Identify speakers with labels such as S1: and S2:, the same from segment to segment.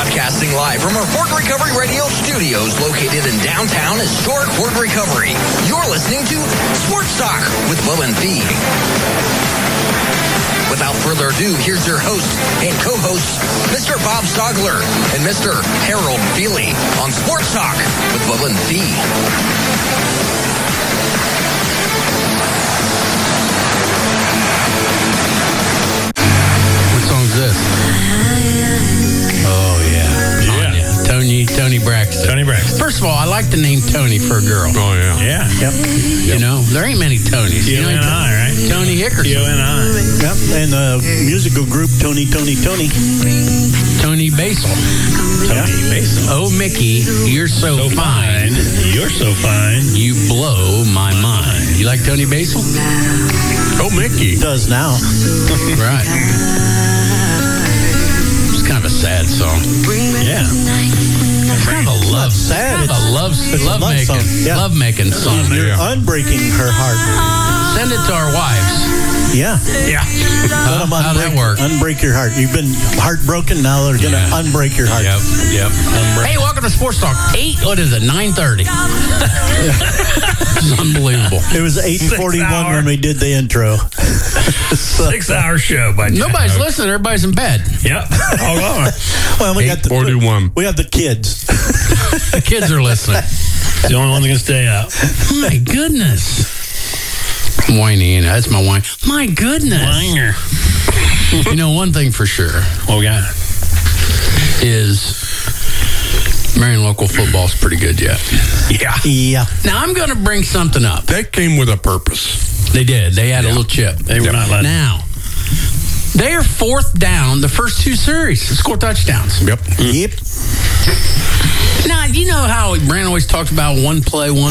S1: Broadcasting live from our Fort Recovery Radio studios located in downtown historic Fort Recovery. You're listening to Sports Talk with Will and Fee. Without further ado, here's your host and co-hosts, Mr. Bob Stogler and Mr. Harold Feely on Sports Talk with Will and Fee.
S2: What song's this? Oh, yeah. Tony Braxton.
S3: Tony Braxton.
S2: First of all, I like the name Tony for a girl.
S3: Oh, yeah. Yeah.
S4: Yep.
S2: You know, there ain't many Tonys.
S3: T-O-N-I, right?
S2: Tony Hickerson.
S3: T-O-N-I.
S4: Yep. And the musical group Tony.
S2: Tony Basil.
S3: Tony Mason.
S2: Oh, Mickey, you're so fine.
S3: You're so fine.
S2: You blow my mind. You like Tony Basil?
S3: Oh, Mickey.
S4: Does now.
S2: Right. It's kind of a sad song.
S3: Yeah.
S2: It's kind of a love.
S4: Sad.
S2: Kind of a love making
S4: song. Yeah.
S2: love making song.
S4: You're unbreaking her heart.
S2: Send it to our wives.
S4: Yeah.
S3: Yeah.
S2: How'd that work?
S4: Unbreak your heart. You've been heartbroken. Now they're going to unbreak your heart.
S2: Yep. Hey, welcome to Sports Talk. 9:30. This is unbelievable.
S4: It was 8:41 when we did the intro.
S3: 6-hour show by
S2: Nobody's listening. Everybody's in bed.
S3: Yep. All over.
S4: Well, we got the
S3: 8:41.
S4: We have the kids.
S2: The kids are listening.
S3: The only one that can stay up.
S2: My goodness. Whiny, that's my whine. My goodness.
S3: Whiner.
S2: You know, one thing for sure.
S3: What we got?
S2: Is Marion local football's pretty good yet.
S3: Yeah.
S4: Yeah.
S2: Now, I'm going to bring something up.
S5: That came with a purpose.
S2: They did. They had a little chip.
S3: They were not letting.
S2: Now, they are fourth down the first two series. Score touchdowns.
S5: Yep.
S4: Yep.
S2: Now, you know how Brand always talks about one play. And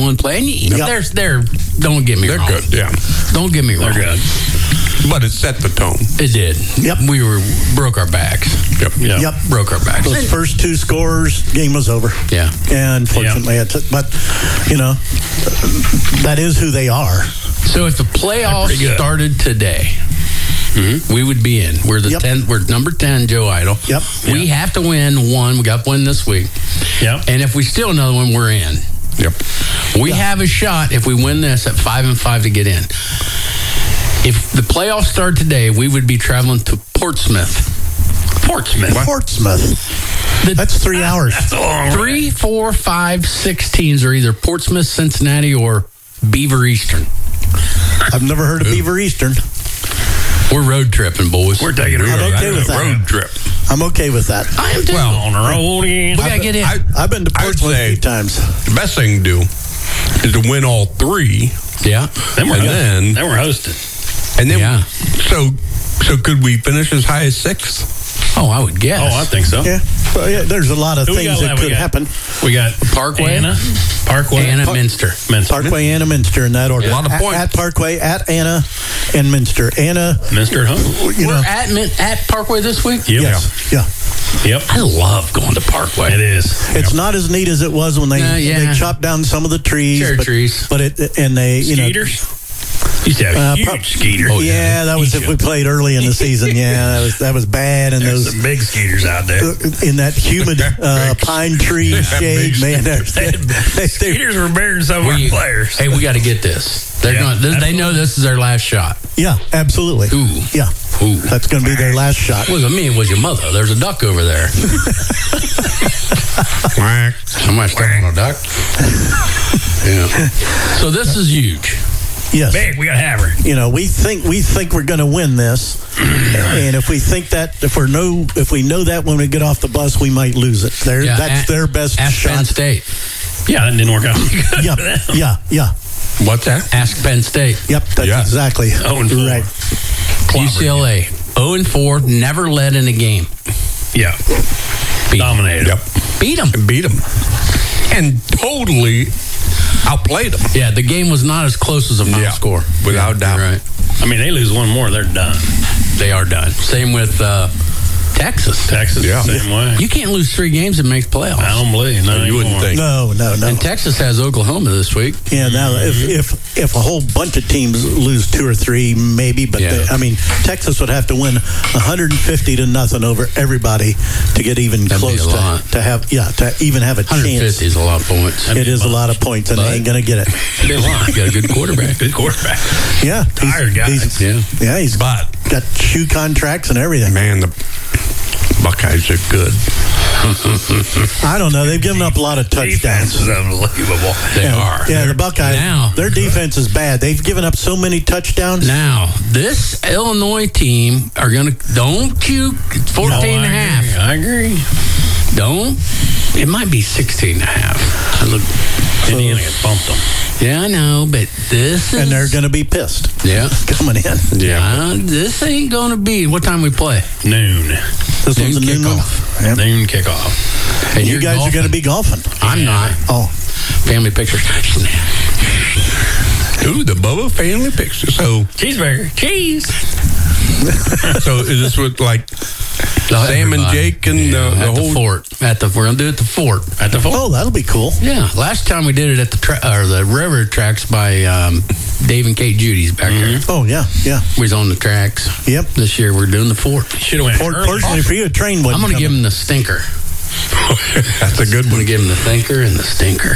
S2: they're don't get me
S5: They're
S2: wrong.
S5: good, yeah.
S2: Don't get me wrong.
S3: They're good.
S5: But it set the tone.
S2: It did.
S4: Yep.
S2: We broke our backs.
S5: Yep.
S4: Yep.
S2: Broke our backs.
S4: Those first two scores, game was over.
S2: Yeah.
S4: And unfortunately, but, you know, that is who they are.
S2: So if the playoffs started today, we would be in. We're the 10th. We're number 10, Joe Idle.
S4: Yep.
S2: We have to win one. We got one this week.
S3: Yep.
S2: And if we steal another one, we're in.
S5: Yep.
S2: We have a shot if we win this at 5-5 to get in. If the playoffs start today, we would be traveling to Portsmouth.
S4: Portsmouth. That's 3 hours.
S3: That's a long
S2: 3, 4, 5, 6 teams are either Portsmouth, Cincinnati, or Beaver Eastern.
S4: I've never heard of Beaver Eastern.
S2: We're road tripping, boys.
S3: We're taking a
S4: I'm okay with that.
S5: road trip.
S4: I'm okay with that.
S2: I am too.
S5: Well,
S3: on the road again.
S2: We got to get in.
S4: I've been to
S5: I would
S4: Portsmouth a
S5: say
S4: few times.
S5: the best thing to do is to win all three.
S2: Yeah.
S3: Then we're
S5: And then
S3: hosted.
S5: And then
S2: Yeah.
S5: so could we finish as high as 6th?
S2: Oh, I would guess.
S3: Oh, I think so.
S4: Yeah. Well, yeah, there's a lot of
S3: Who we
S4: things
S3: got
S4: that
S3: left?
S4: could happen.
S3: We got
S2: Parkway?
S3: Anna,
S2: Minster.
S4: Parkway, Anna, Minster in that order.
S5: A lot of points.
S4: At Parkway, at Anna, and Minster. Anna,
S3: Minster at home.
S4: you
S2: We're
S4: know.
S2: at Parkway this week?
S3: Yep.
S4: Yes. Yeah.
S3: Yep.
S2: I love going to Parkway.
S3: It is.
S4: It's not as neat as it was when they chopped down some of the trees.
S2: Cherry trees.
S4: But they, you know.
S3: Skeeters? Used to have huge skeeters.
S4: Oh, yeah, that was if we played early in the season. Yeah, that was bad. And
S3: There's
S4: those
S3: some big skeeters out there.
S4: in that humid pine tree shade, man.
S3: Skeeters were bigger than some of our players.
S2: Hey, we got to get this. They know this is their last shot.
S4: Yeah, absolutely.
S2: Ooh.
S4: Yeah.
S2: Ooh.
S4: That's going to be their last shot.
S2: It wasn't me, it was your mother. There's a duck over there. Somebody stepping on a duck. Yeah. So this is huge.
S4: Yes.
S3: Big, we got to have her.
S4: You know, we think we're going to win this, and if we think that if we know that when we get off the bus, we might lose it. That's their best
S2: ask
S4: shot.
S2: Penn State.
S3: Yeah, that didn't work out.
S4: Yeah.
S5: What's that?
S2: Ask Penn State.
S4: Yep, that's exactly
S3: 0-4.
S4: right.
S2: UCLA 0-4, never led in a game.
S3: Yeah, dominated.
S5: Yep.
S2: Beat them.
S5: And totally outplayed them.
S2: Yeah, the game was not as close as a final score.
S5: Without doubt.
S2: Right.
S3: I mean, they lose one more, they're done.
S2: They are done. Same with Texas.
S3: Yeah. Same way.
S2: You can't lose 3 games and make playoffs.
S3: I don't believe. No,
S5: You wouldn't think.
S4: No.
S2: And Texas has Oklahoma this week.
S4: Yeah, now if a whole bunch of teams lose 2 or 3, maybe, but Texas would have to win 150-0 over everybody to get even
S2: That'd
S4: close
S2: be a lot.
S4: to even have a
S2: 150
S4: chance.
S2: is a lot of points.
S4: It is a lot of points, and they ain't going to get it.
S2: You got a good quarterback.
S3: Good quarterback.
S4: Yeah,
S3: Tired guys.
S4: He's
S5: But
S4: got shoe contracts and everything.
S5: man, the Buckeyes are good.
S4: I don't know. They've given up a lot of
S3: Defense
S4: touchdowns.
S3: is unbelievable.
S2: They are.
S4: Yeah, the Buckeyes.
S2: Now.
S4: Their defense is bad. They've given up so many touchdowns.
S2: Now, this Illinois team are going to, don't you, 14 and a half.
S3: I agree.
S2: Don't. It might be 16 and a half. I look.
S3: Indiana gets bumped them.
S2: Yeah, I know, but this is.
S4: And they're going to be pissed coming in.
S2: This ain't going to be. What time we play?
S3: Noon.
S4: This one's a noon one.
S2: kickoff.
S4: Yep.
S3: Noon kickoff.
S2: And
S4: You guys are going to be golfing.
S2: I'm not.
S4: Oh,
S2: Family pictures.
S5: Ooh, the Bubba family picture. So
S3: Cheeseburger. Cheese.
S5: is this what like Sam and Jake and the
S2: at
S5: whole
S2: the fort? We're going to do it at the fort.
S3: At the
S4: oh, that'll be cool.
S2: Yeah, last time we did it at the railroad tracks by Dave and Kate Judy's back there.
S4: Oh, yeah.
S2: We was on the tracks.
S4: Yep.
S2: This year we're doing the fort.
S3: Should have went early.
S4: Fortunately for you, a train wouldn't
S2: I'm going to give
S4: come.
S2: him the stinker.
S5: That's a good
S2: I'm going
S5: one.
S2: to give him the thinker and the stinker.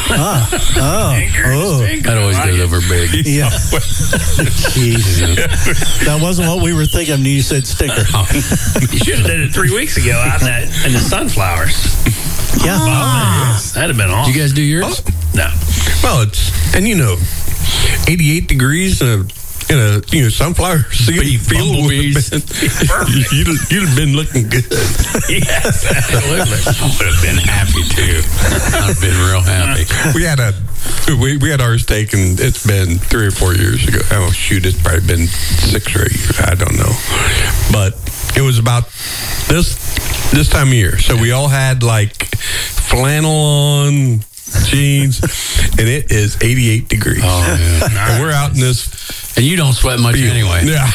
S2: That always goes over big.
S4: Yeah. Jeez. That wasn't what we were thinking when you said stinker.
S3: You should have did it 3 weeks ago out in the sunflowers.
S4: Yeah.
S3: That'd have been awesome.
S2: Did you guys do yours?
S3: No.
S5: Well, it's 88 degrees in a sunflower field.
S2: bumblebees.
S5: You'd have been looking good.
S3: Yes, absolutely.
S2: I would have been happy too. I'd have been real happy.
S5: We had ours taken. It's been 3 or 4 years ago. Oh shoot, it's probably been 6 or 8 years. I don't know, but it was about this time of year. So we all had like flannel on, jeans, and it is 88 degrees.
S2: Oh, yeah.
S5: And we're out in this.
S2: And you don't sweat much anyway.
S5: Yeah.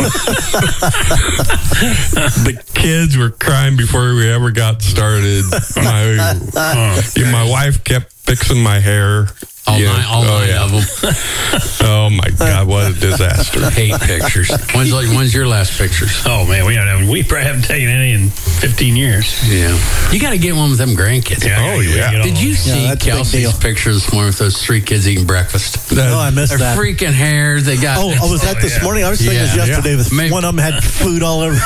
S5: The kids were crying before we ever got started. My wife kept fixing my hair.
S2: All nine of them.
S5: Oh my God, what a disaster.
S2: Hate pictures. When's your last pictures?
S3: Oh man, we probably haven't taken any in 15 years.
S2: Yeah. You got to get one with them grandkids.
S5: Yeah.
S2: Did you see
S4: that's a big
S2: Kelsey's
S4: deal.
S2: picture this morning with those 3 kids eating breakfast?
S4: No, I missed
S2: Their
S4: that.
S2: freaking hair. They got.
S4: Oh, was that this morning? I was thinking this yesterday. With one of them had food all over.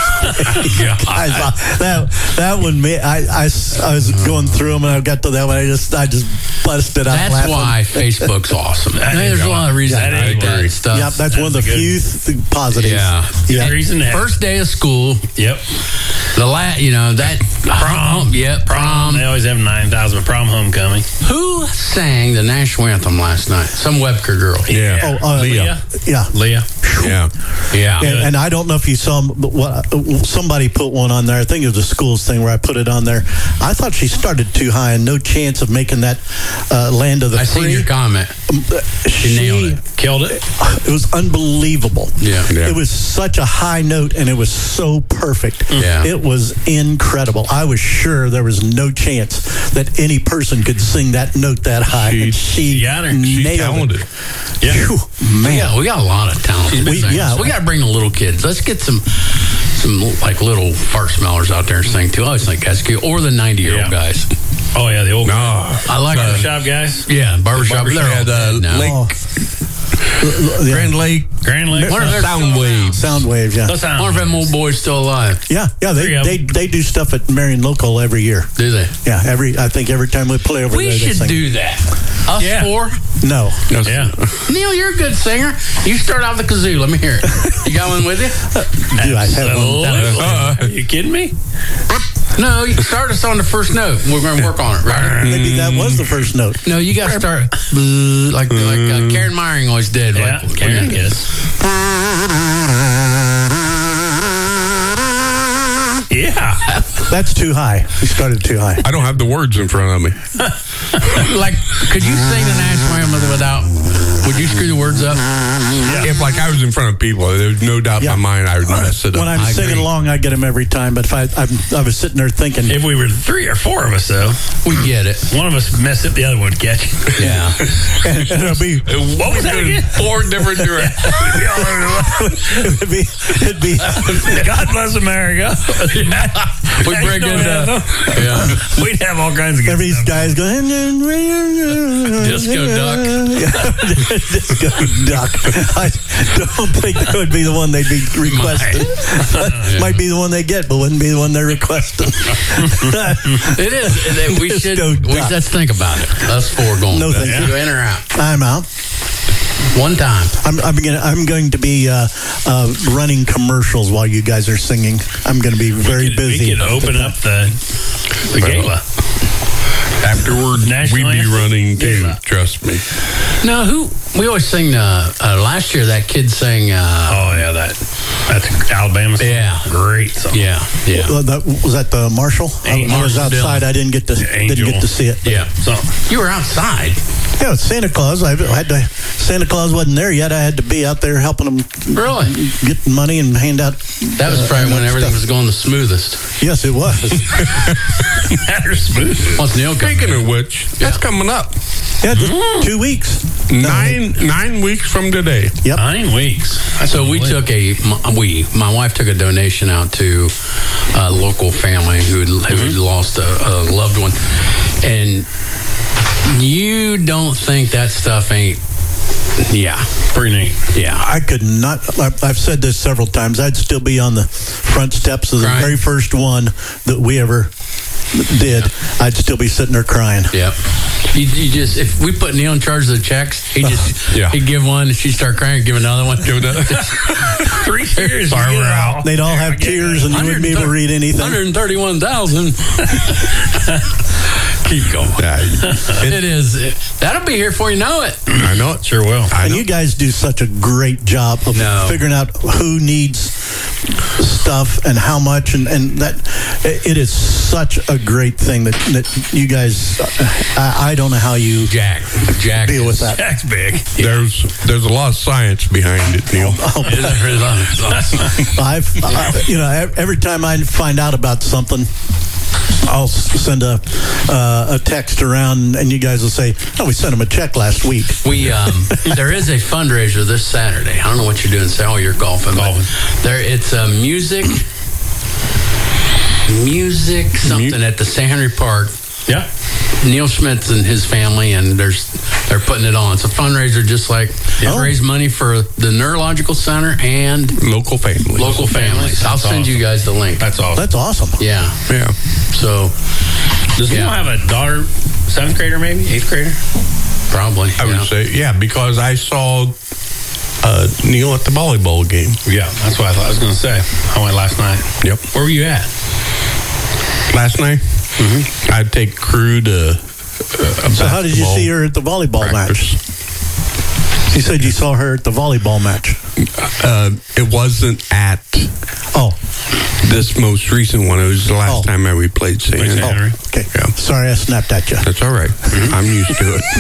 S4: That one, I was going through them and I got to that one. I just busted out
S2: That's
S4: laughing.
S2: why Facebook's awesome. There's a lot of reasons
S3: That
S2: to
S3: is
S2: like that
S3: great.
S2: stuff.
S4: Yep, that's one of the few positives.
S2: Yeah.
S4: Yeah.
S3: Reason to have.
S2: First day of school.
S3: Yep.
S2: That prom. Yep, prom.
S3: They always have 9,000 prom homecoming.
S2: Who sang the national anthem last night? Some Webker girl.
S5: Yeah.
S3: Leah.
S4: Yeah.
S3: Leah.
S5: Yeah.
S2: Yeah.
S4: And I don't know if you saw, but somebody put one on there. I think it was the schools thing where I put it on there. I thought she started too high and no chance of making that land of the
S2: I seen
S4: free.
S2: your comment. She nailed it.
S3: Killed it.
S4: It was unbelievable.
S2: Yeah.
S4: It was such a high note and it was so perfect.
S2: Yeah.
S4: It was incredible. I was sure there was no chance that any person could sing that note that high. She
S3: got her.
S5: She's
S4: nailed
S5: talented.
S4: it.
S3: Yeah.
S4: Phew, man.
S2: Yeah, we got a lot of talent.
S4: We got
S2: to bring the little kids. Let's get some like little fart smellers out there and sing too. I always think that's cute. Or the 90-year-old guys.
S3: Oh yeah, the old
S2: I like
S3: barbershop guys.
S2: Yeah, barbershop. They're all dead now.
S5: Lake. Grand Lake.
S2: Wonder if they're
S5: Sound Waves.
S4: Sound Waves, yeah.
S2: I wonder if them old boys still alive.
S4: Yeah, they do stuff at Marion Local every year.
S2: Do they?
S4: Yeah, I think every time we play over
S2: We
S4: there, they
S2: should
S4: sing.
S2: do that. Us four?
S4: No.
S3: Yeah.
S2: Neil, you're a good singer. You start out the kazoo. Let me hear it. You got one with you?
S4: Do I have one?
S3: Are you kidding me?
S2: No, you start us on the first note. We're going to work on it, right?
S4: Maybe that was the first note.
S2: No, you got to start like Karen Myring always did.
S3: Yeah,
S2: Like,
S3: Karen is. Yeah.
S4: That's too high. We started too high.
S5: I don't have the words in front of me.
S2: Like, could you sing the national anthem without? Would you screw the words up?
S5: If like I was in front of people, there's no doubt in my mind I would mess it up.
S4: When I'm singing along, I get them every time. But if I was sitting there thinking,
S3: If we were 3 or 4 of us, though,
S2: We get it.
S3: one of us messed up, the other one would catch it.
S2: Yeah.
S4: and it'll be,
S3: What was that again?
S5: 4 different directions.
S4: it'd be
S3: God bless America.
S2: We break into. Yeah.
S3: We'd have all kinds of good
S4: every
S3: stuff.
S4: guy's going
S2: Disco duck.
S4: Disco duck. I don't think that would be the one they'd be requesting. Might be the one they get, but wouldn't be the one they're requesting.
S2: It is. We should.
S4: Disco duck.
S2: Let's think about it. Us 4 going.
S4: No, thank you.
S2: Go in or out.
S4: I'm out.
S2: One time.
S4: I'm going to be running commercials while you guys are singing. I'm going to be very busy.
S3: We could open up the gala.
S5: Afterward,
S3: National
S5: we'd be
S3: anthem.
S5: running too.
S3: Yeah.
S5: Trust me.
S2: No, we always sing. Last year, that kid sang.
S3: Oh, yeah, that's Alabama song.
S2: Yeah.
S3: Great song.
S2: Yeah.
S4: Was that the Marshall? I was
S2: Marshall
S4: outside.
S2: Dillon.
S4: I didn't get to see it.
S2: Yeah.
S3: So,
S2: You were outside.
S4: Yeah, Santa Claus. Santa Claus wasn't there yet. I had to be out there helping them
S2: Really?
S4: get money and hand out.
S2: That was probably when everything
S4: stuff.
S2: was going the smoothest.
S4: Yes, it was.
S3: matter smooth.
S2: Once Neil comes
S5: Speaking
S2: in.
S5: of which, that's coming up.
S4: Yeah, just 2 weeks.
S5: 9 weeks from today.
S4: Yep.
S3: 9 weeks. That's
S2: So we
S3: unbelievable.
S2: took my wife took a donation out to a local family who had lost a loved one, and you don't think that stuff ain't,
S3: Pretty neat.
S2: yeah.
S4: I could not. I've said this several times. I'd still be on the front steps of the
S2: Crying.
S4: very first one that we ever did. I'd still be sitting there crying.
S2: Yep. You just, if we put Neil in charge of the checks, he'd give one, and she'd start crying, give another one, give another.
S3: 3 years.
S2: Barbara out.
S4: They'd all have tears, and you wouldn't be able to read anything.
S2: 131,000. Keep going. It is. That'll be here before you know it.
S5: I know it.
S3: Sure will.
S4: And you guys do such a great job of figuring out who needs stuff and how much, and that it is such a great thing that you guys. I don't know how you
S2: Jack
S4: deal with that.
S3: Jack's big.
S5: There's a lot of science behind it, Neil.
S4: Every time I find out about something, I'll send a text around, and you guys will say, "Oh, we sent him a check last week."
S2: We there is a fundraiser this Saturday. I don't know what you're doing. Say, you're golfing. It's a music something at the St. Henry Park.
S3: Yeah.
S2: Neil Schmitz and his family, and they're putting it on. It's a fundraiser, just like raise money for the Neurological Center and
S5: Local families.
S2: I'll send you guys the link.
S3: That's awesome.
S4: That's awesome.
S2: Yeah.
S5: Yeah.
S2: So
S3: Does Neil have a daughter, 7th grader maybe? 8th grader?
S2: probably.
S5: I would say, because I saw Neil at the volleyball game.
S3: Yeah, that's what I was going to say. I went last night.
S5: Yep.
S3: Where were you at?
S5: Last night, I'd take crew to a
S4: So how did you see her at the volleyball match? You said you saw her at the volleyball match.
S5: It wasn't at this most recent one. It was the last time we played St. Henry.
S4: Okay.
S5: Yeah.
S4: Sorry, I snapped at you.
S5: That's all right. I'm used to it.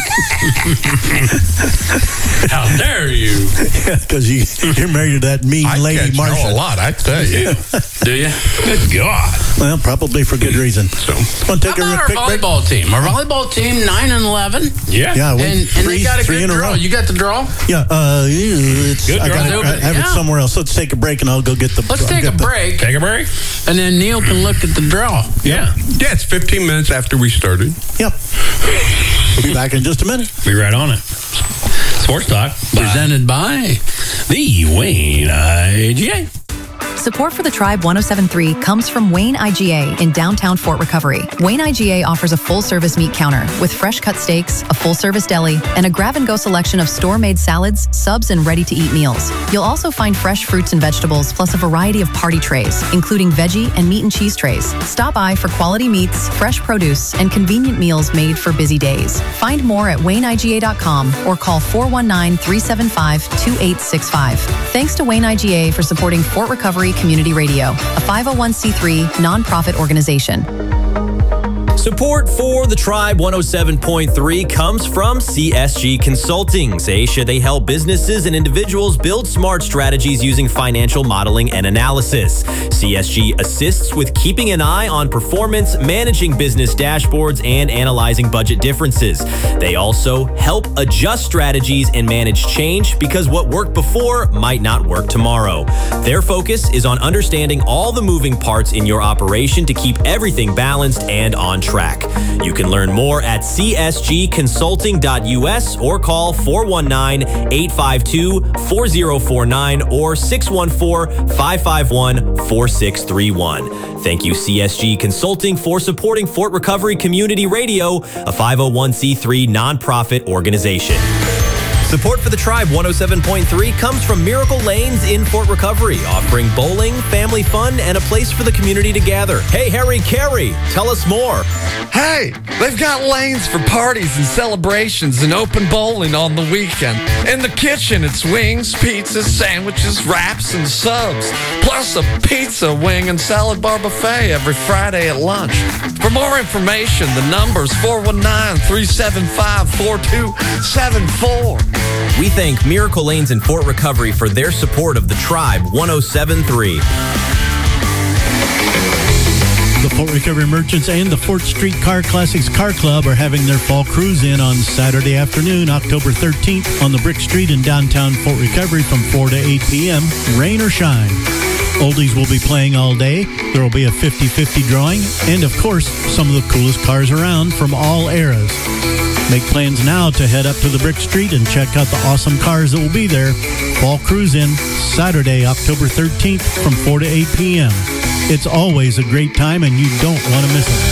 S2: How dare you?
S4: Because you're married to that mean lady, Marcia.
S5: a lot, I tell you.
S2: Do you?
S3: Good God.
S4: Well, probably for good reason.
S5: So,
S4: Want to take
S2: How
S4: a
S2: about our
S4: quick break?
S2: volleyball team? Our volleyball team 9-11.
S3: Yeah.
S4: Yeah,
S2: And they got a
S4: three
S2: good
S4: in a
S2: draw.
S4: row.
S2: You got the draw?
S4: Yeah,
S3: Good
S4: I
S3: draw.
S4: have it somewhere else. Let's take a break, and I'll go get the.
S2: Let's take a break,
S3: Take a break?
S2: and then Neil can look at the draw.
S3: Yeah.
S5: yeah, it's 15 minutes after we started.
S4: Yep. We'll be back in just a minute.
S3: Be right on it. Sports Talk.
S2: Presented by
S3: the Wayne IGA.
S6: Support for the Tribe 107.3 comes from Wayne IGA in downtown Fort Recovery. Wayne IGA offers a full-service meat counter with fresh cut steaks, a full-service deli, and a grab-and-go selection of store-made salads, subs, and ready-to-eat meals. You'll also find fresh fruits and vegetables, plus a variety of party trays, including veggie and meat and cheese trays. Stop by for quality meats, fresh produce, and convenient meals made for busy days. Find more at WayneIGA.com or call 419-375-2865. Thanks to Wayne IGA for supporting Fort Recovery Community Radio, a 501c3 nonprofit organization.
S7: Support for the Tribe 107.3 comes from CSG Consulting. Aisha, they help businesses and individuals build smart strategies using financial modeling and analysis. CSG assists with keeping an eye on performance, managing business dashboards, and analyzing budget differences. They also help adjust strategies and manage change because what worked before might not work tomorrow. Their focus is on understanding all the moving parts in your operation to keep everything balanced and on track. You can learn more at csgconsulting.us or call 419-852-4049 or 614-551-4631. Thank you, CSG Consulting, for supporting Fort Recovery Community Radio, a 501c3 nonprofit organization. Support for the Tribe 107.3 comes from Miracle Lanes in Fort Recovery, offering bowling, family fun, and a place for the community to gather. Hey, Harry Carey, tell us more.
S8: Hey, they've got lanes for parties and celebrations and open bowling on the weekend. In the kitchen, it's wings, pizzas, sandwiches, wraps, and subs. Plus a pizza, wing, and salad bar buffet every Friday at lunch. For more information, the number's 419-375-4274.
S7: We thank Miracle Lanes in Fort Recovery for their support of the Tribe 107.3.
S4: The Fort Recovery Merchants and the Fort Street Car Classics Car Club are having their fall cruise in on Saturday afternoon, October 13th, on the Brick Street in downtown Fort Recovery from 4 to 8 p.m., rain or shine. Oldies will be playing all day. There will be a 50-50 drawing, and of course, some of the coolest cars around from all eras. Make plans now to head up to the Brick Street and check out the awesome cars that will be there. Fall Cruise In, Saturday, October 13th from 4 to 8 p.m. It's always a great time, and you don't want to miss it.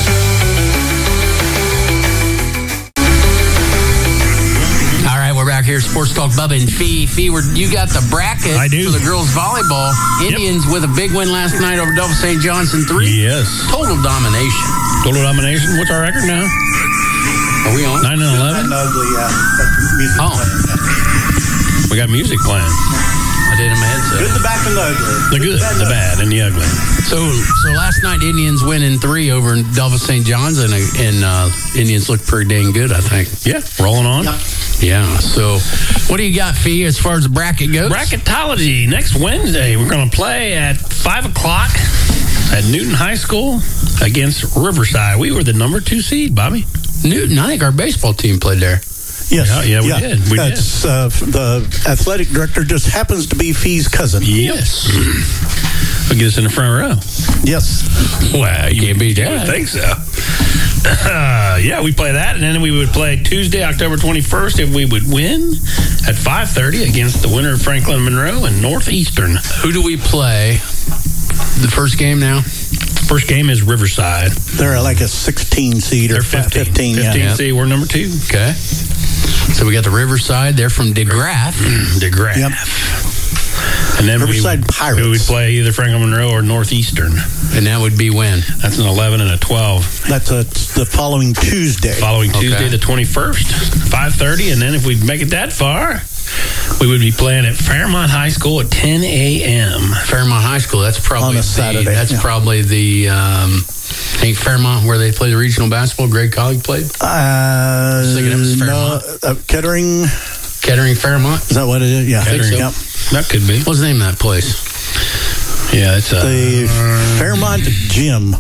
S2: All right, we're back here, Sports Talk, Bubba and Fee. Fee, you got the bracket
S3: I do.
S2: for the girls' volleyball. Indians with a big win last night over Delta St. Johnson 3.
S3: Yes.
S2: Total domination.
S3: Total domination. What's our record now?
S2: Are we on?
S3: 9-11?
S2: Oh.
S3: We got music playing.
S2: I did in my headset.
S4: Good, the bad, and the ugly.
S3: The good, the bad, and the ugly.
S2: So last night, Indians winning 3 over Delta St. John's, and Indians look pretty dang good, I think.
S3: Yeah, rolling on.
S4: Yep.
S2: Yeah. So, what do you got, Fee, as far as the bracket goes?
S3: Bracketology. Next Wednesday, we're going to play at 5 o'clock at Newton High School against Riverside. We were the number 2 seed, Bobby.
S2: Newton, I think our baseball team played there.
S4: Yes.
S3: Yeah, we did. We did.
S4: The athletic director just happens to be Fee's cousin.
S3: Yes. We'll get us in the front row.
S4: Yes.
S3: Well, you
S2: Can't beat
S3: would
S2: that.
S3: think so. Yeah, we play that, and then we would play Tuesday, October 21st, if we would win, at 5:30 against the winner of Franklin Monroe and Northeastern.
S2: Who do we play? The first game now?
S3: First game is Riverside.
S4: They're like a 16 seed or
S3: They're 15.
S4: 15 yeah.
S3: 15 seed. We're number 2.
S2: Okay. So we got the Riverside. They're from DeGraff.
S3: DeGraff.
S4: Yep.
S3: And then
S4: Riverside Pirates.
S3: we would play either Franklin Monroe or Northeastern.
S2: And that would be when?
S3: That's an 11 and a 12.
S4: That's the following Tuesday.
S3: Following Tuesday, the 21st, 5:30. And then if we make it that far, we would be playing at Fairmont High School at 10 a.m.
S2: Fairmont High School. That's probably
S4: On a Saturday,
S2: That's
S4: yeah.
S2: probably the ain't Fairmont where they play the regional basketball. Greg Colleague played. Thinking it was Fairmont.
S4: Kettering.
S2: Kettering Fairmont.
S4: Is that what it is? Yeah.
S2: Kettering.
S4: Yep.
S3: That could be.
S2: What's the name of that place?
S3: Yeah, it's
S4: The Fairmont Gym.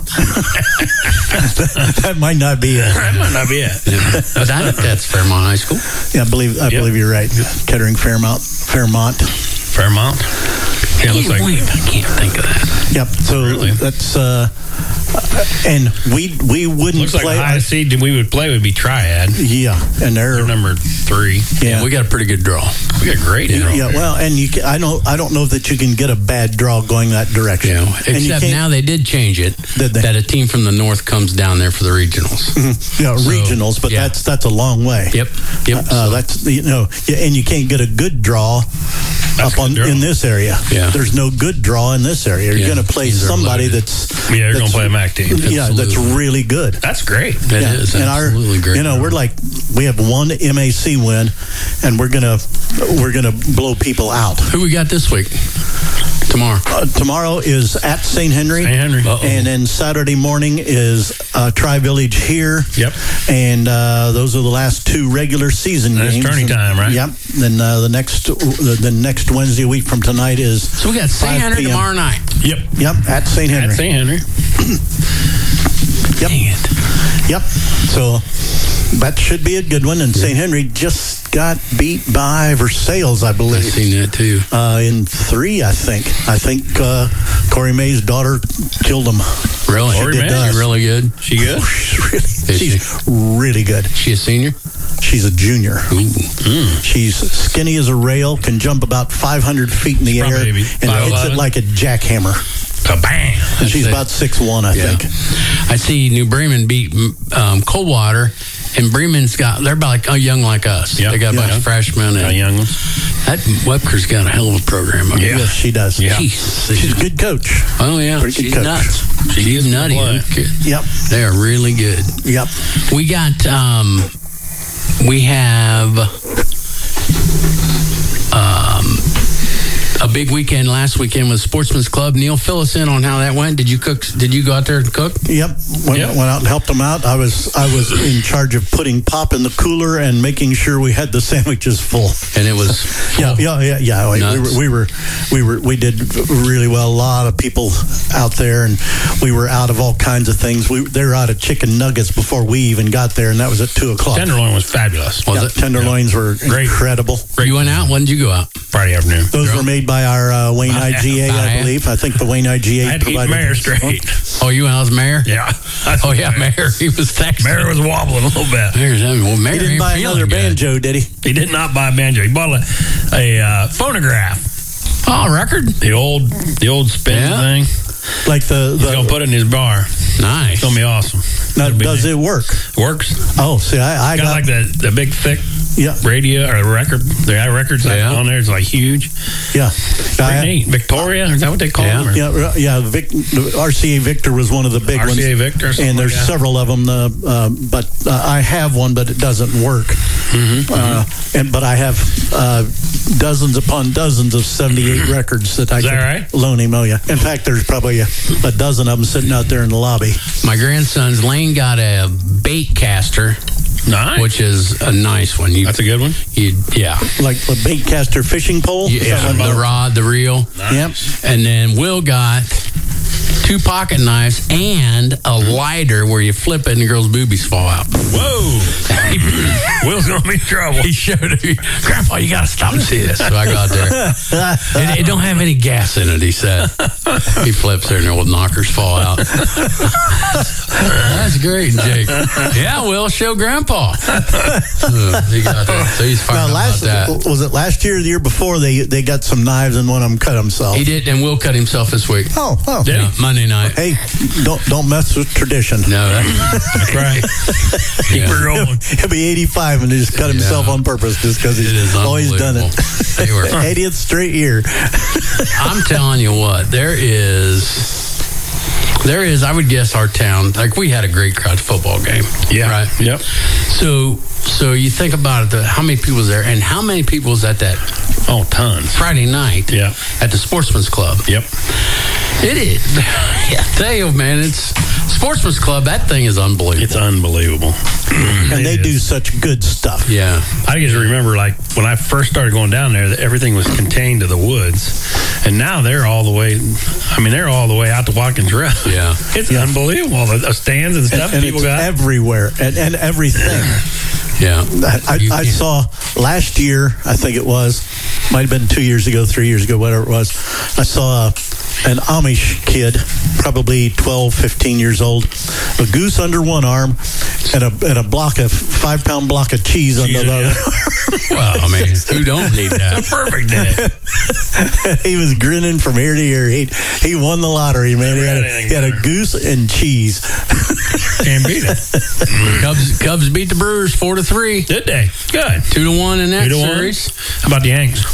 S4: That might not be it.
S3: that might not be it.
S2: That's Fairmont High School.
S4: Yeah, I believe you're right. Kettering Fairmont.
S3: Fairmont. Yeah, looks like.
S2: I can't think of that.
S4: Yep. So
S3: Really?
S4: that's and we wouldn't
S3: Looks like
S4: play.
S3: the highest seed we would play would be Triad.
S4: Yeah, and
S3: They're
S4: they're
S3: number 3.
S4: yeah.
S2: We got a pretty good draw.
S3: We got great.
S4: Yeah, well, and I don't know that you can get a bad draw going that direction.
S2: Yeah.
S4: And you
S2: Except
S4: can't-
S2: now they did change it.
S4: Did they?
S2: That a team from the north comes down there for the regionals.
S4: Yeah,
S2: So,
S4: regionals, but
S2: yeah.
S4: that's a long way.
S2: Yep.
S4: That's and you can't get a good draw in this area.
S2: Yeah.
S4: There's no good draw in this area. You're going to play somebody that's
S3: they're going to play a MAC team.
S4: Yeah, that's really good.
S3: That's great.
S2: That is
S4: and
S2: absolutely great.
S4: We have one MAC win, and we're gonna blow people out.
S2: Who we got this week?
S4: Tomorrow is at St. Henry.
S3: St. Henry.
S4: And then Saturday morning is Tri-Village here.
S3: Yep.
S4: And those are the last 2 regular season games.
S3: It's tourney time, right?
S4: Yep. Then the next Wednesday week from tonight is
S2: So we got St. Henry tomorrow night.
S4: Yep. At St. Henry.
S3: At St. Henry.
S4: Yep.
S2: Dang it.
S4: Yep. So that should be a good one. And St. Henry just got beat by Versailles, I believe.
S2: I've seen that too.
S4: In 3, I think. I think Corey May's daughter killed him.
S2: Really?
S4: She did
S2: She's really good.
S3: She good?
S4: She's really good.
S2: She a senior?
S4: She's a junior.
S2: Ooh.
S4: She's skinny as a rail, can jump about 500 feet in the air, and hits it like a jackhammer.
S3: Kabam!
S4: She's about 6'1", I think.
S2: I see New Bremen beat Coldwater, and Bremen's they're about young like us.
S3: Yep.
S2: They got a bunch of freshmen. And
S3: young ones.
S2: That Webker's got a hell of a program.
S4: Yes, she does.
S3: Yeah.
S4: She's a good coach.
S2: Oh, yeah.
S4: Pretty good
S2: She's
S4: coach.
S2: nuts. She's nutty.
S4: Yep.
S2: They are really good.
S4: Yep.
S2: We got, we have a big weekend last weekend with Sportsman's Club. Neil, fill us in on how that went. Did you cook? Did you go out there and cook?
S4: Yep. Went out and helped them out. I was in charge of putting pop in the cooler and making sure we had the sandwiches full.
S2: And it was full.
S4: Yeah. We did really well. A lot of people out there, and we were out of all kinds of things. They were out of chicken nuggets before we even got there, and that was at 2:00.
S3: Tenderloin was fabulous.
S2: Was it?
S4: Tenderloins were incredible.
S2: You went out? When did you go out?
S3: Friday afternoon.
S4: Those were made by our Wayne IGA, I believe. I think the Wayne IGA
S3: I had to keep
S4: provided.
S3: Mayor straight.
S2: Oh, you went out as mayor?
S3: Yeah.
S2: Oh, yeah, Mayor. He was texting.
S3: Mayor was wobbling a little bit.
S2: Mayor
S4: He didn't buy another banjo, did he?
S3: He did not buy a banjo. He bought a phonograph.
S2: Oh, record?
S3: The old spin thing.
S4: Like
S3: He's going to put it in his bar.
S2: Nice.
S3: It's going to be awesome.
S4: Now, does it work?
S3: Works.
S4: Oh, see, I
S3: got like the big thick radio or record. They got records on there. It's like huge.
S4: Yeah.
S3: Pretty neat. Victoria, is that what they call them? Or?
S4: Yeah. RCA Victor was one of the big ones.
S3: RCA Victor,
S4: and there's several of them. But I have one, but it doesn't work. But I have dozens upon dozens of 78 records that I can loan him. Oh yeah. In fact, there's probably a dozen of them sitting out there in the lobby.
S2: My grandson's Lane got a bait caster.
S3: Nice.
S2: Which is a nice one.
S3: That's a good one?
S4: Like a bait caster fishing pole?
S2: Yeah, the rod, the reel.
S3: Nice.
S2: Yep. And then Will got 2 pocket knives and a lighter where you flip it and the girl's boobies fall out.
S3: Whoa. Will's going to be in trouble.
S2: He showed me, Grandpa, you got to stop and see this. So I got there. It don't have any gas in it, he said. He flips there and the old knockers fall out. That's great, Jake. Yeah, Will, show Grandpa. He got that. So he's fired up about that.
S4: Was it last year or the year before they got some knives and one of them cut himself?
S2: He did, and Will cut himself this week.
S4: Oh.
S2: Yeah, Monday night.
S4: Hey, don't mess with tradition.
S2: No, that's
S3: right. Keep her going.
S4: He'll be 85 and he just cut himself on purpose just because he's always done it.
S2: They were
S4: 80th straight year.
S2: I'm telling you what, there is, I would guess our town, like we had a great crowd football game.
S3: Yeah.
S2: Right?
S3: Yep.
S2: So you think about it, how many people was there and how many people was at that
S3: tons.
S2: Friday night at the Sportsman's Club.
S3: Yep.
S2: It is. Yeah, tell you, man, it's Sportsman's Club. That thing is unbelievable.
S3: It's unbelievable.
S4: And they do such good stuff.
S2: Yeah.
S3: I just remember, like, when I first started going down there, everything was contained to the woods. And now they're all the way out to Watkins Road.
S2: Yeah.
S3: It's unbelievable. All the stands and stuff
S4: and
S3: people
S4: it's
S3: got.
S4: everywhere and everything.
S2: Yeah.
S4: I saw last year, I think it was, might have been 2 years ago, 3 years ago, whatever it was. I saw an Amish kid, probably 12, 15 years old, a goose under one arm and a 5-pound block of cheese on the other.
S2: Well, I mean, who don't need that?
S3: It's a perfect day.
S4: He was grinning from ear to ear. He won the lottery, man. He had a goose and cheese.
S3: Can't beat it.
S2: Cubs beat the Brewers 4-3.
S3: Did they? Good.
S2: 2-1 in that
S3: 2-1.
S2: series.
S3: How about the Yanks?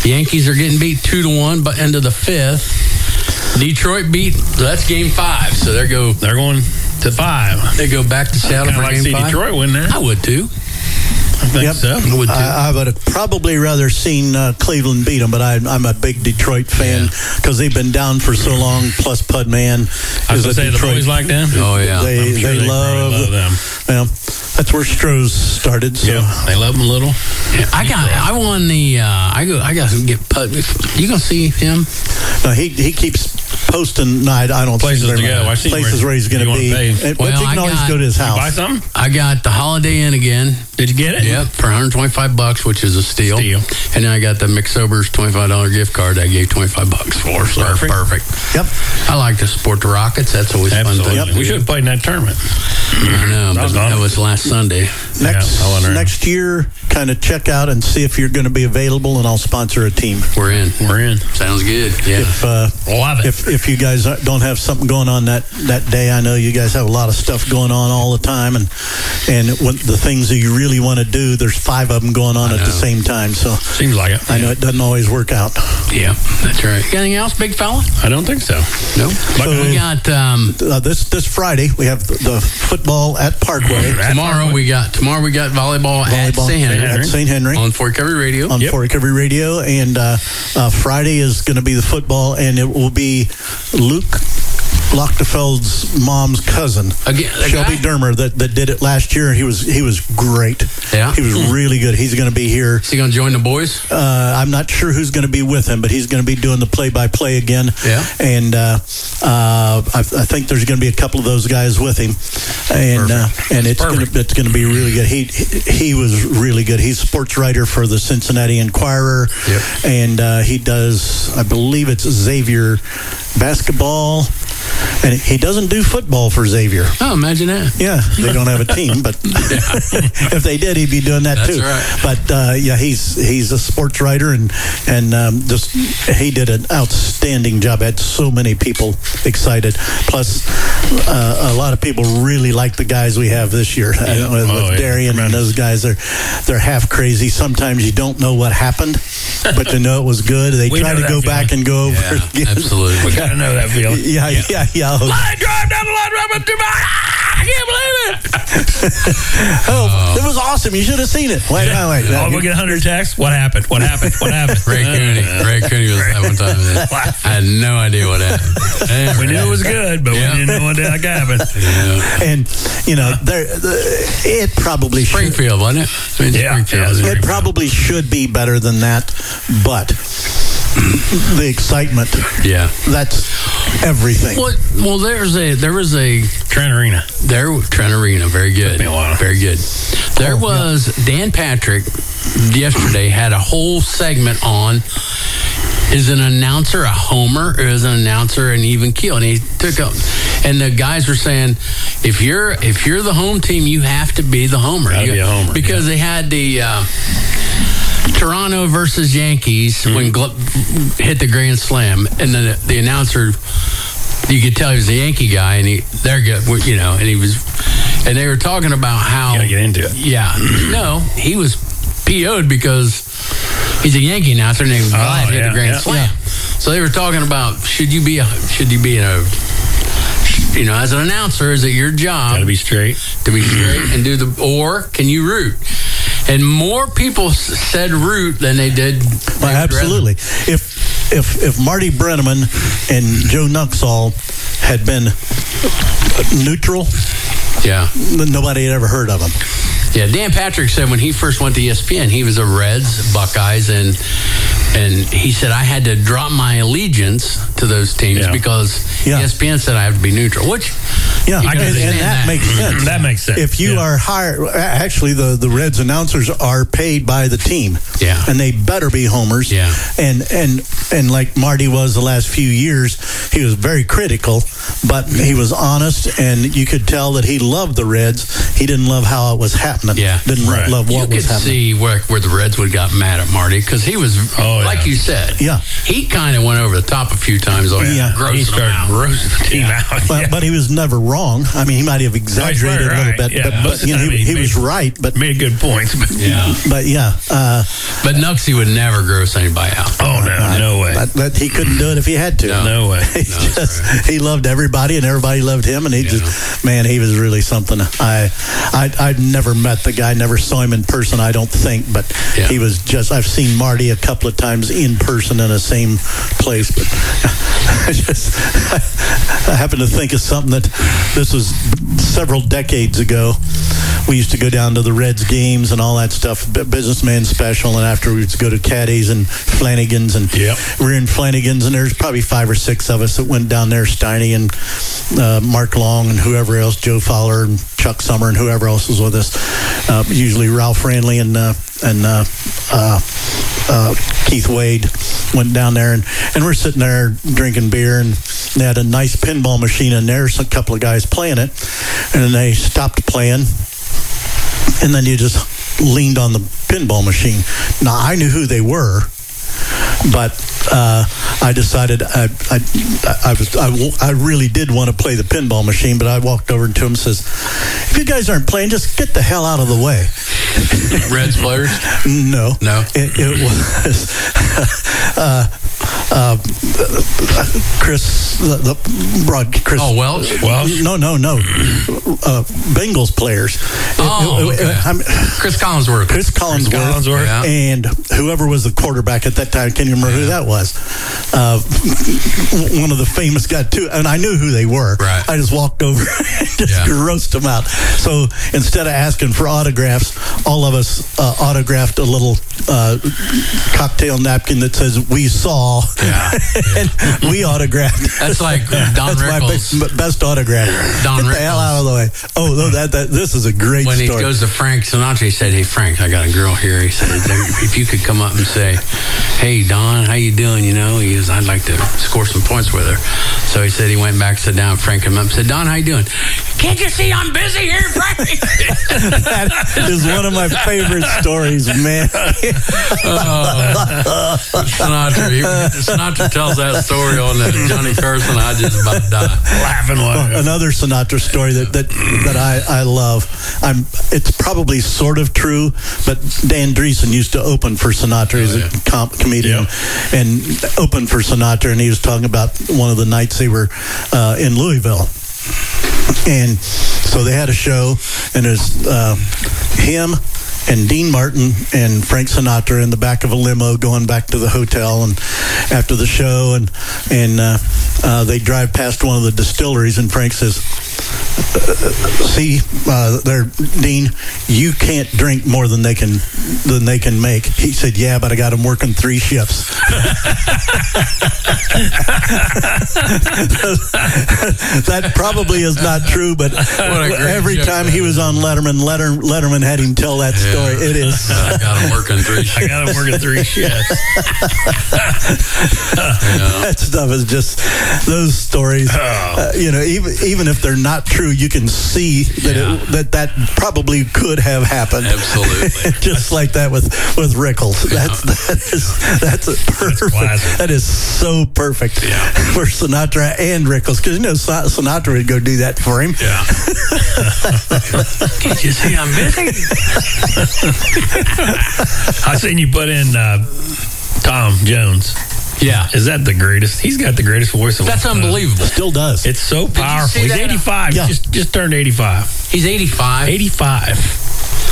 S2: Yankees are getting beat 2-1, but into the 5th. Detroit beat. That's game 5. So they're going
S3: to 5.
S2: They go back to Seattle for game 5.
S3: Detroit win that.
S2: I would too.
S3: I think so.
S2: I would too.
S4: I would have probably rather seen Cleveland beat them, but I'm a big Detroit fan because they've been down for so long. Plus, Pudman
S3: I was going to say the boys like them.
S2: Oh yeah,
S4: they love
S3: them.
S4: Well, that's where Stroh's started. So
S3: they love them a little.
S2: Yeah, I won the. I got to get Pud. You gonna see him?
S4: No, he keeps posting. No, I don't
S3: places
S4: see
S3: to go.
S4: Places where he's going to be. But you can always go to his house.
S3: Buy something?
S2: I got the Holiday Inn again.
S3: Did you get it?
S2: Yep, for $125, which is a steal. And then I got the McSober's $25 gift card. I gave $25 for. So perfect.
S4: Yep.
S2: I like to support the Rockets. That's always fun.
S3: Yep. We should have played in that tournament.
S2: I know, but that was last Sunday.
S4: Next year, kind of check out and see if you're going to be available, and I'll sponsor a team.
S2: We're in. Sounds good. Yeah.
S3: Love it.
S4: If you guys don't have something going on that day, I know you guys have a lot of stuff going on all the time, and when the things that you really want to do, there's 5 of them going on at the same time. So
S3: seems like it.
S4: I know it doesn't always work out.
S2: Yeah, that's right. Got anything else, big fella?
S3: I don't think so.
S2: No. So we got
S4: this Friday. We have the football at Parkway.
S2: Tomorrow we got volleyball at
S4: St. Henry
S2: on Fort Recovery Radio.
S4: Fort Recovery Radio, and Friday is going to be the football, and it will be Luke Lochtefeld's mom's cousin, Shelby Dermer, that did it last year. He was great.
S2: Yeah,
S4: he was really good. He's going to be here.
S2: Is he going to join the boys?
S4: I'm not sure who's going to be with him, but he's going to be doing the play-by-play again.
S2: Yeah,
S4: and I think there's going to be a couple of those guys with him, and it's going to be really good. He was really good. He's a sports writer for the Cincinnati Enquirer, and he does, I believe it's Xavier basketball. And he doesn't do football for Xavier.
S2: Oh, imagine that.
S4: Yeah, they don't have a team, but if they did, he'd be doing that too.
S2: Right.
S4: But he's a sports writer, and just he did an outstanding job. Had so many people excited. Plus, a lot of people really like the guys we have this year. With Darian and those guys, they're half crazy. Sometimes you don't know what happened, but you know it was good. They try to go back and go over it again.
S2: Absolutely,
S3: we gotta know that feeling.
S4: Yeah.
S3: Line drive down the line, I can't believe
S2: it.
S4: It was awesome. You should have seen it. Wait.
S3: We'll get 100 texts. What happened?
S2: Ray Cooney was that one time. I had no idea what happened.
S3: We knew it was good, but we didn't know what happened.
S2: Yeah.
S4: And it probably
S2: Springfield, wasn't it? Springfield.
S4: It probably should be better than that, but the excitement.
S2: Yeah,
S4: that's everything.
S2: Well, there was a
S3: Trent Arena.
S2: Trent Arena, very good. Very good. There was Dan Patrick yesterday had a whole segment on is an announcer a homer or is an announcer an even keel, and he took up, and the guys were saying if you're the home team, you have to be the homer.
S3: Gotta be a homer
S2: because they had the Toronto versus Yankees when hit the grand slam, and then the announcer, you could tell he was a Yankee guy, and they're good, and they were talking about how
S3: you gotta get into it.
S2: Yeah, no, he was PO'd because he's a Yankee announcer, and they hit the grand slam. So they were talking about should you be as an announcer, is it your job
S3: to be straight
S2: and or can you root? And more people said root than they did.
S4: Well, absolutely. If Marty Brenneman and Joe Nuxall had been neutral, nobody had ever heard of them.
S2: Yeah, Dan Patrick said when he first went to ESPN, he was a Reds, Buckeyes, and he said I had to drop my allegiance to those teams because ESPN said I have to be neutral, which
S4: and that makes sense.
S3: That makes sense.
S4: If you are hired, actually the Reds announcers are paid by the team, and they better be homers. And like Marty was the last few years, he was very critical, but he was honest, and you could tell that he loved the Reds. He didn't love how it was happening. Didn't love what was happening.
S2: You could see where the Reds would have got mad at Marty because he was like you said. He kind of went over the top a few times.
S3: He started grossing the team out.
S4: But he was never wrong. wrong. I mean, he might have exaggerated a little bit, but he was right. But
S3: made good points.
S4: But
S2: Nuxie would never gross anybody out.
S3: Oh no way.
S4: But he couldn't do it if he had to.
S3: No way.
S4: He loved everybody, and everybody loved him, and he he was really something. I'd never met the guy, never saw him in person, I don't think, but he was just. I've seen Marty a couple of times in person in the same place, but I happen to think of something that this was several decades ago. We used to go down to the Reds games and all that stuff, businessman special, and after we would go to Caddy's and Flanagan's, and we're in Flanagan's, and there's probably 5 or 6 of us that went down there, Steiny and Mark Long and whoever else, Joe Fowler and Chuck Summer and whoever else was with us, usually Ralph Randley and Keith Wade went down there, and we're sitting there drinking beer, and they had a nice pinball machine in there. So a couple of guys playing it, and then they stopped playing, and then you just leaned on the pinball machine. Now I knew who they were, but I decided I really did want to play the pinball machine, but I walked over to him and says, "If you guys aren't playing, just get the hell out of the way."
S2: Reds players?
S4: No. It was Chris. Chris.
S2: Oh, Welch.
S4: No. Bengals players.
S2: Chris Collinsworth.
S4: Chris Collinsworth.
S2: Yeah.
S4: And whoever was the quarterback at that time, can you remember who that was? One of the famous guys too, and I knew who they were.
S2: Right.
S4: I just walked over and just grossed them out. So instead of asking for autographs, all of us autographed a little cocktail napkin that says "We saw," and we autographed.
S2: That's like Don Rickles.
S4: My best autograph.
S2: Don
S4: Get
S2: Rickles.
S4: the hell out of the way. Oh, this is a great
S2: when
S4: story.
S2: When he goes to Frank Sinatra, he said, "Hey Frank, I got a girl here." He said, "If you could come up and say, 'Hey Don, how you doing?' He goes, I'd like to score some points with her." So he said he went back, sat down, Frank came up and said, "Don, how you doing?" "Can't you see I'm busy here, Frank?"
S4: That is one of my favorite stories, man.
S2: Sinatra tells that story on that Johnny Carson. I just about died laughing.
S4: Another Sinatra story that I love. It's probably sort of true, but Dan Dreesen used to open for Sinatra as a comedian, and opened for Sinatra, and he was talking about one of the nights they were in Louisville. And so they had a show, and there's him and Dean Martin and Frank Sinatra in the back of a limo going back to the hotel, and after the show, and they drive past one of the distilleries, and Frank says, "See, there, Dean, you can't drink more than they can make." He said, "Yeah, but I got them working 3 shifts." That probably is not true, but every time he was on Letterman had him tell that story. It is.
S2: I got him working 3 shifts.
S3: I got him working 3 shifts.
S4: That stuff is just those stories. Even if they're not true, you can see that that probably could have happened.
S2: Absolutely.
S4: Just like that with Rickles. That's perfect. That is so perfect for Sinatra and Rickles, because Sinatra would go do that for him.
S2: Yeah. Can't you see I'm busy?
S3: I seen you put in Tom Jones.
S2: Yeah.
S3: Is that the greatest? He's got the greatest voice of all time.
S2: That's unbelievable.
S4: Still does.
S3: It's so powerful. He's 85.
S4: Yeah.
S3: Just turned 85.
S2: He's 85.
S3: 85.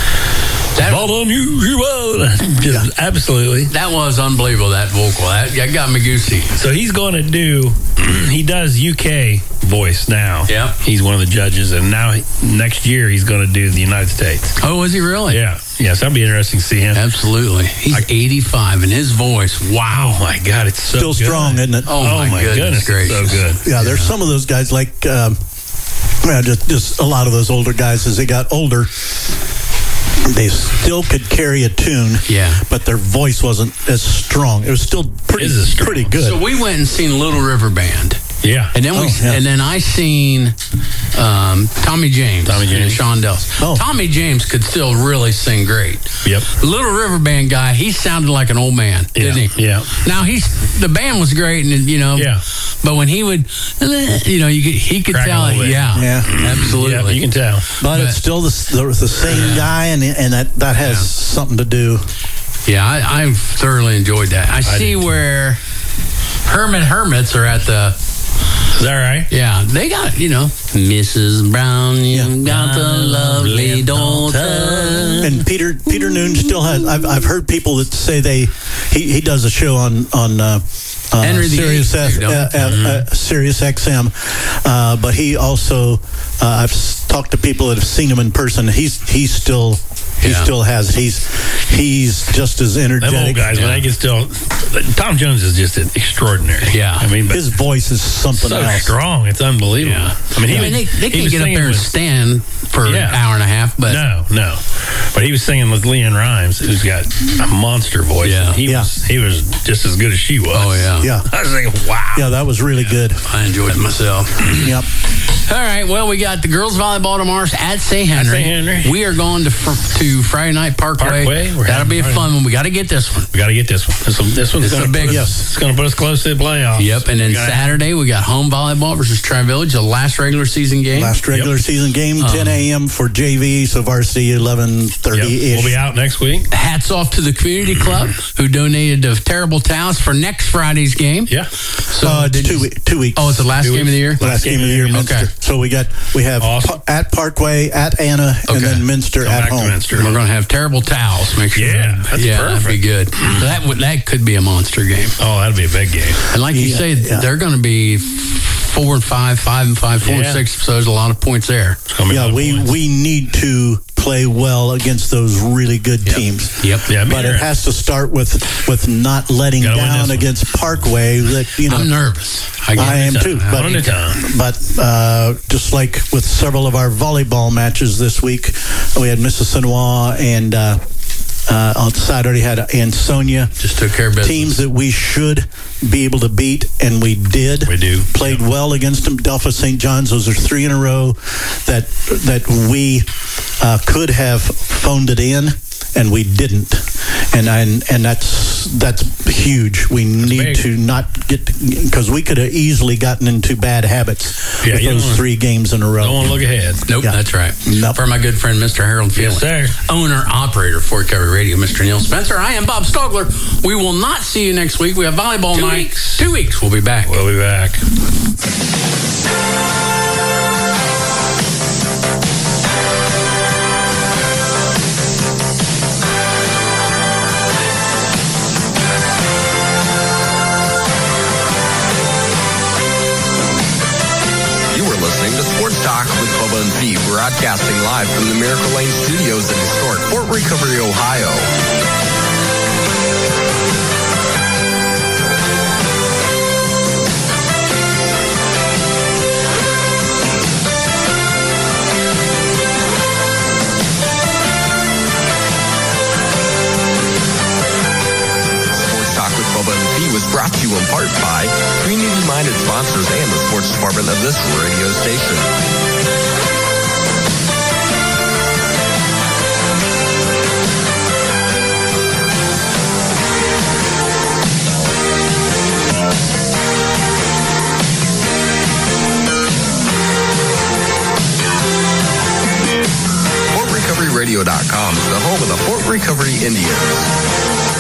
S3: Absolutely.
S2: That was unbelievable, that vocal. That got me goosey.
S3: So he's going to he does UK voice now.
S2: Yeah.
S3: He's one of the judges, and now next year he's going to do the United States.
S2: Oh, is he really?
S3: Yeah. Yes, that'd be interesting to see him.
S2: Absolutely. He's 85, and his voice, wow.
S3: Oh, my God. It's so
S4: still
S3: good.
S4: strong, isn't it?
S2: Oh my goodness gracious.
S3: So good.
S4: Yeah, there's some of those guys like, just a lot of those older guys, as they got older, they still could carry a tune, but their voice wasn't as strong. It was still pretty good.
S2: So we went and seen Little River Band.
S3: Yeah.
S2: And then and then I seen Tommy James.
S3: Tommy James.
S2: And Shondells.
S4: Oh.
S2: Tommy James could still really sing great.
S3: Yep.
S2: Little River Band guy, he sounded like an old man, didn't he?
S3: Yeah.
S2: Now the band was great, and
S3: Yeah.
S2: But when he would, he could
S3: Crack a
S2: tell.
S3: little bit.
S2: Yeah, absolutely.
S3: Yeah, you can tell.
S4: But it's still the same guy, and that has something to do.
S2: Yeah, I've thoroughly enjoyed that. I see where Hermits are at the.
S3: Is that right?
S2: Yeah, they got, Mrs. Brown, you got the lovely daughter.
S4: And Peter Noon still has. I've heard people that say he does a show on
S2: Henry the
S4: Sirius XM, but he also I've talked to people that have seen him in person. He still has it. He's just as energetic.
S3: Them old guys, when they get still. Tom Jones is just extraordinary.
S2: Yeah.
S3: I mean, but
S4: his voice is something
S3: so
S4: else.
S3: strong. It's unbelievable.
S2: Yeah.
S3: I mean,
S2: they can't get up there and stand for an hour and a half. But
S3: no. But he was singing with Leanne Rimes, who's got a monster voice.
S2: Yeah.
S3: He was just as good as she was.
S2: Oh yeah.
S4: Yeah.
S3: I was thinking, wow.
S4: Yeah, that was really good.
S2: I enjoyed it myself.
S4: Yep.
S2: All right. Well, we got the girls volleyball tomorrow at St. Henry. We are going to Friday Night Parkway. That'll be a fun one. We got to get this one.
S3: We got to get this one. This one's going to it's going to put us close to the playoffs.
S2: Yep. And then Saturday we got home volleyball versus Tri-Village, the last regular season game.
S4: Season game, 10 a.m. for JV, so varsity 11:30-ish.
S3: We'll be out next week.
S2: Hats off to the community club who donated the terrible towels for next Friday's game.
S3: Yeah.
S2: So
S4: it's 2 weeks.
S2: Oh, it's the last game of the year?
S4: Last game of the year, Minster.
S2: Okay.
S4: So we have
S3: awesome.
S4: at Parkway, at Anna, and then Minster at home.
S2: We're going to have terrible towels. Make sure.
S3: Yeah, that's perfect.
S2: That'd be good. So that could be a monster game.
S3: Oh, that'd be a big game.
S2: And like you say, they're going to be 4 and 5, 5 and 5, 4 and 6. So there's a lot of points there.
S4: Yeah, we need to play well against those really good teams.
S2: Yep.
S3: Yeah,
S4: but it has to start with not letting down against Parkway.
S2: I'm nervous.
S4: I am too. But just like with several of our volleyball matches this week, we had Mississinawa and on Saturday had Ansonia.
S2: Just took care of business.
S4: Teams that we should be able to beat, and we did.
S3: We do.
S4: Played well against them. Delphi St. John's, those are 3 in a row that we could have phoned it in, and we didn't. And that's huge. We need to not get, because we could have easily gotten into bad habits with those 3 games in a row.
S3: Don't want to look ahead.
S2: Nope, that's right.
S4: Nope.
S2: For my good friend, Mr. Harold Phelan,
S3: yes, sir.
S2: Owner, operator, Fort Recovery Radio, Mr. Neil Spencer. I am Bob Stogler. We will not see you next week. We have volleyball night. 2 weeks. We'll be back.
S3: We'll be back.
S1: Sports Talk with Bubba and Pete, broadcasting live from the Miracle Lane Studios in historic Fort Recovery, Ohio. Sports Talk with Bubba and Pete was brought to you in part by community-minded sponsors and the sports department of this radio station. FortRecoveryRadio.com is the home of the Fort Recovery Indians.